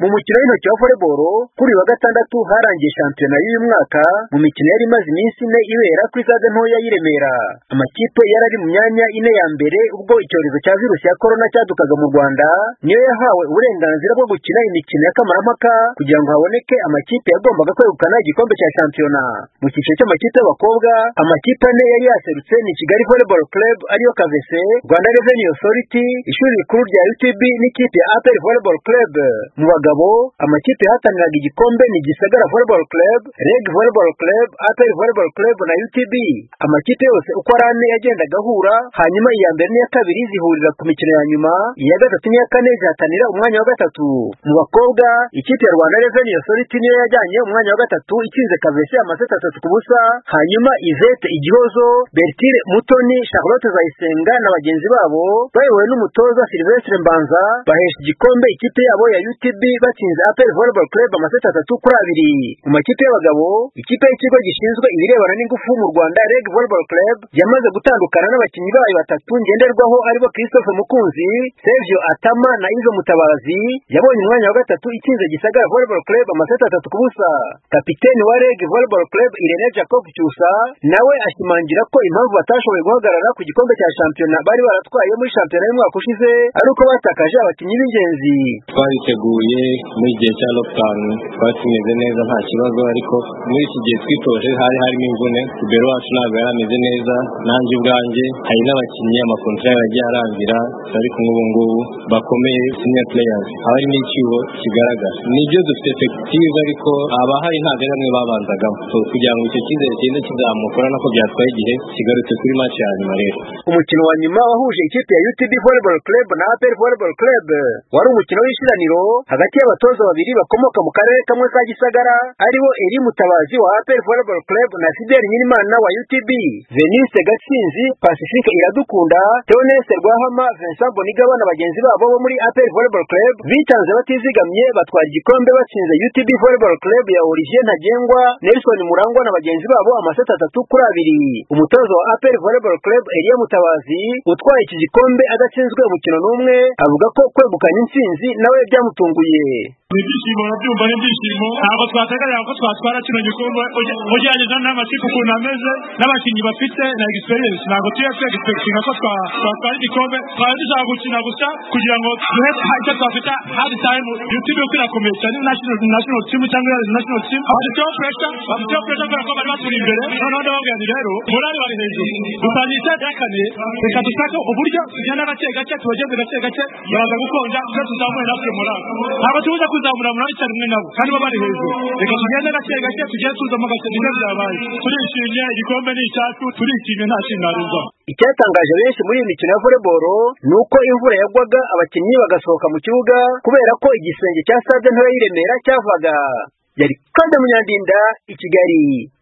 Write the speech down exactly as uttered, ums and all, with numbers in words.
Mu mukino w'intoki wa volleyball kuri wa gatandatu harangiye shampiyona y'uyu mwaka mu mikino yari imaze iminsi ine ibera kuri stade ntoya y'i Remera. Amakipe yari ari mu myanya ine ya mbere ubwo icyorezo cya virusi ya corona cyadukaga mu Rwanda niyo yahawe uburenganzira bwo gukina imikino y'akamaramaka kugira ngo haboneke amakipe yagombaga kwegukana igikombe cya shampiyona. Mu cyiciro cy'amakipe y'abakobwa amakipe ane yari yaserutse ni Kigali Volleyball Club ariyo K V C, Rwanda Revenue Authority, ishuri rikuru rya U T B n'ikipe ya A P R Volleyball Club. Mu bagabo amakipe yahataniraga igikombe ni Gisagara Volleyball Club, Reg Volleyball Club, A P R Volleyball Club na U T B. Amakipe yose uko ari ane yagendaga ahura, hanyuma iya mbere n'iya kabiri zihurira ku mikino ya nyuma, iya gatatu n'iya kane zihatanira umwanya wa gatatu. Mu bakobwa ikipe ya Rwanda Revenue Authority niyo yajyanye umwanya wa gatatu itsinze K V C amaseti atatu ku busa, hanyuma Yvette Igihozo, Bertile Mutoni, Charlotte Zayisenga na bagenzi babo bayobowe n'umutoza Sylvestre Mbanza bahesha igikombe ikipe yabo ya U T B batsinze A P R Volleyball Club amaseti atatu kuri abiri. Mu makipe y'abagabo ikipe y'ikigo gishinzwe ibirebana n'ingufu mu Rwanda Reg Volleyball Club yamaze gutandukana n'abakinnyi bayo batatu ngenderwaho aribo Christophe Mukunzi, Sergio Atama na Izo Mutabazi, yabonye umwanya wa gatatu itsinze Gisagara Volleyball Club amaseti atatu ku busa. Kapiteni wa Reg Volleyball Club Irene Jacob Cyusa nawe ashimangira ko impamvu batashoboye guhagarara ku gikombe cya shampiyona bari baratwaye muri shampiyona y'umwaka ushize ari uko batakaje abakinnyi b'ingenzi. Twabiteguye muri gihe cya lockdown twatumeze neza nta kibazo, ariko muri iki gihe twitoje hari harimo imvune, Ibero wacu ntabwo yarameze neza, nanjye ubwanjye hari n'abakinnyi amakontra yagiye arangira ariko nk'ubu ngubu bakomeye senior players hari n'icyuho kigaragara. Nibyo dufite effective ariko abahari ntabwo ari bamwe babanzagamo, so kugira ngo icyo cyizere kigende kizamukora nako byatwaye igihe kigarutse kuri match ya nyuma rero. Umukino wa nyuma wahuje ikipe ya U T B Volleyball Club na A P R Volleyball Club wari umukino w'ishiraniro hagati y'abatoza babiri bakomoka mu karere kamwe ka Gisagara aribo Eri Mutabazi wa A P R Volleyball Club na Fidel Nyirimana wa U T B. Venise Gatsinzi, Pacifique Iradukunda, Theoneste Rwahama, Vincent Bonigaba na bagenzi babo bo muri A P R Volleyball Club bitanze batizigamye batwara igikombe batsinze U T B Volleyball Club ya Olivier Ntagengwa, Nelson Murangwa na bagenzi babo amaseti atatu kuri abiri. Umutoza wa A P R Volleyball Club Elia Mutabazi utwaye iki gikombe adatsinzwe umukino n'umwe avuga ko kwegukana intsinzi nawe byamutunguye. Ibyishimo nabyumva n'ibyishimo ntabwo twateganyaga ko twatwara kino gikombe ugereranyije n'amakipe ukuntu ameze n'abakinnyi bafite na experience. Ntabwo tuye twegisipekitinga ko twatwara igikombe, twari dushaka gukina gusa kugira ngo duhe icyo twafita hard time. U T B uko irakomeye cyane national national team cyangwa national team abafiteho pressure bafiteho pressure kubera ko bari baturi imbere, noneho ndababwira nti rero morali bari hejuru dutangiye icyaka ya kane, reka dushake uburyo tugenda gake gake tubageze gake gake baraza gukonja twe tuzamuye natwe morali. Ntabwo tubuze kuzamura morali cyane mwe nabo kandi bo bari hejuru, reka tugende gake gake tugende tuzamo gake nibyo byabaye. Turishimye, igikombe ni icyacu, turishimye nta kintu narenza. Icyatangaje benshi muri iyi mikino ya volleyball ni uko imvura yagwaga abakinnyi bagasohoka mu kibuga kubera ko igisenge cya stade ntoya y'i Remera cyavaga. Yari Kanda Munyandinda i Kigali.